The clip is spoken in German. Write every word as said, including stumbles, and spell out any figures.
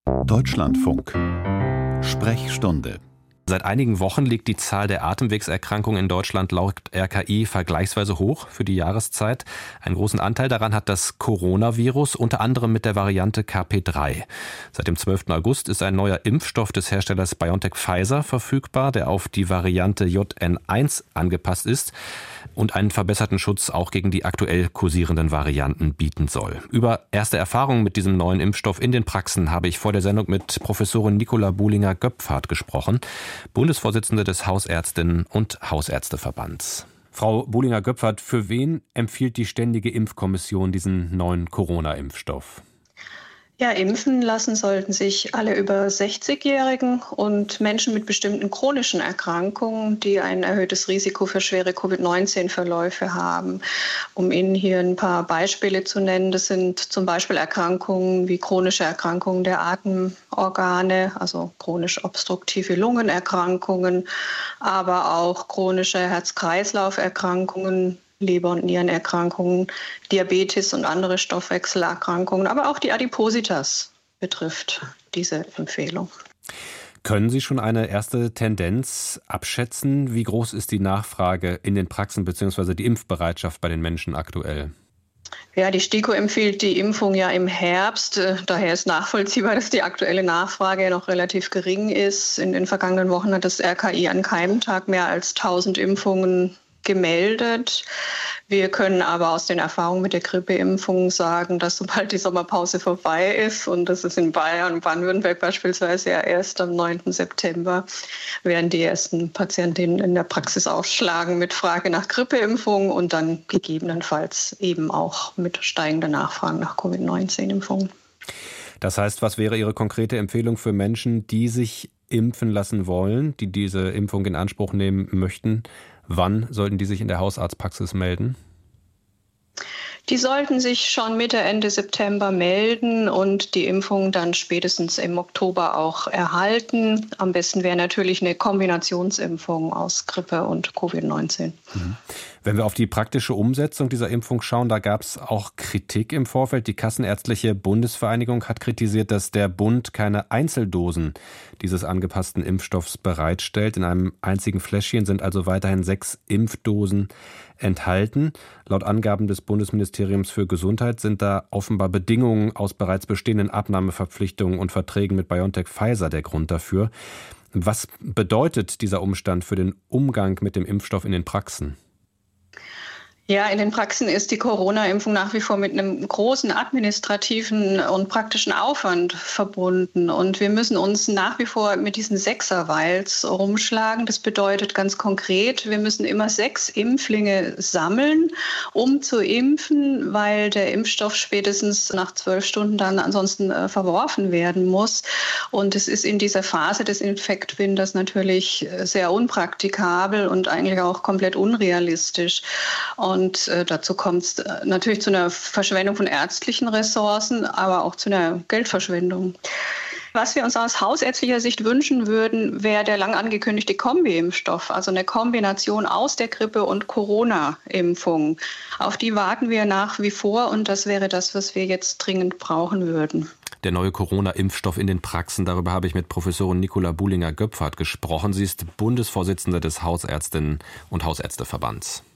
Deutschlandfunk. Sprechstunde. Seit einigen Wochen liegt die Zahl der Atemwegserkrankungen in Deutschland laut R K I vergleichsweise hoch für die Jahreszeit. Einen großen Anteil daran hat das Coronavirus, unter anderem mit der Variante K P drei. Seit dem zwölften August ist ein neuer Impfstoff des Herstellers BioNTech Pfizer verfügbar, der auf die Variante J N eins angepasst ist und einen verbesserten Schutz auch gegen die aktuell kursierenden Varianten bieten soll. Über erste Erfahrungen mit diesem neuen Impfstoff in den Praxen habe ich vor der Sendung mit Professorin Nicola Buhlinger-Göpfert gesprochen, Bundesvorsitzende des Hausärztinnen- und Hausärzteverbands. Frau Buhlinger-Göpfert, für wen empfiehlt die Ständige Impfkommission diesen neuen Corona-Impfstoff? Ja, impfen lassen sollten sich alle über sechzigjährigen und Menschen mit bestimmten chronischen Erkrankungen, die ein erhöhtes Risiko für schwere Covid neunzehn Verläufe haben. Um Ihnen hier ein paar Beispiele zu nennen, das sind zum Beispiel Erkrankungen wie chronische Erkrankungen der Atemorgane, also chronisch obstruktive Lungenerkrankungen, aber auch chronische Herz-Kreislauf-Erkrankungen, Leber- und Nierenerkrankungen, Diabetes und andere Stoffwechselerkrankungen, aber auch die Adipositas betrifft diese Empfehlung. Können Sie schon eine erste Tendenz abschätzen? Wie groß ist die Nachfrage in den Praxen bzw. die Impfbereitschaft bei den Menschen aktuell? Ja, die STIKO empfiehlt die Impfung ja im Herbst. Daher ist nachvollziehbar, dass die aktuelle Nachfrage noch relativ gering ist. In den vergangenen Wochen hat das R K I an keinem Tag mehr als tausend Impfungen gemeldet. Wir können aber aus den Erfahrungen mit der Grippeimpfung sagen, dass sobald die Sommerpause vorbei ist, und das ist in Bayern und Baden-Württemberg beispielsweise ja erst am neunten September, werden die ersten Patientinnen in der Praxis aufschlagen mit Frage nach Grippeimpfung und dann gegebenenfalls eben auch mit steigender Nachfrage nach Covid neunzehn Impfungen. Das heißt, was wäre Ihre konkrete Empfehlung für Menschen, die sich impfen lassen wollen, die diese Impfung in Anspruch nehmen möchten? Wann sollten die sich in der Hausarztpraxis melden? Die sollten sich schon Mitte, Ende September melden und die Impfung dann spätestens im Oktober auch erhalten. Am besten wäre natürlich eine Kombinationsimpfung aus Grippe und Covid neunzehn. Mhm. Wenn wir auf die praktische Umsetzung dieser Impfung schauen, da gab es auch Kritik im Vorfeld. Die Kassenärztliche Bundesvereinigung hat kritisiert, dass der Bund keine Einzeldosen dieses angepassten Impfstoffs bereitstellt. In einem einzigen Fläschchen sind also weiterhin sechs Impfdosen enthalten. Laut Angaben des Bundesministeriums für Gesundheit sind da offenbar Bedingungen aus bereits bestehenden Abnahmeverpflichtungen und Verträgen mit BioNTech Pfizer der Grund dafür. Was bedeutet dieser Umstand für den Umgang mit dem Impfstoff in den Praxen? Ja, in den Praxen ist die Corona-Impfung nach wie vor mit einem großen administrativen und praktischen Aufwand verbunden. Und wir müssen uns nach wie vor mit diesen Sechser-Vials rumschlagen. Das bedeutet ganz konkret, wir müssen immer sechs Impflinge sammeln, um zu impfen, weil der Impfstoff spätestens nach zwölf Stunden dann ansonsten äh, verworfen werden muss. Und es ist in dieser Phase des Infektwinters natürlich sehr unpraktikabel und eigentlich auch komplett unrealistisch. Und Und äh, dazu kommt es äh, natürlich zu einer Verschwendung von ärztlichen Ressourcen, aber auch zu einer Geldverschwendung. Was wir uns aus hausärztlicher Sicht wünschen würden, wäre der lang angekündigte Kombi-Impfstoff, also eine Kombination aus der Grippe- und Corona-Impfung. Auf die warten wir nach wie vor und das wäre das, was wir jetzt dringend brauchen würden. Der neue Corona-Impfstoff in den Praxen, darüber habe ich mit Professorin Nicola Buhlinger-Göpfert gesprochen. Sie ist Bundesvorsitzende des Hausärztinnen- und Hausärzteverbands.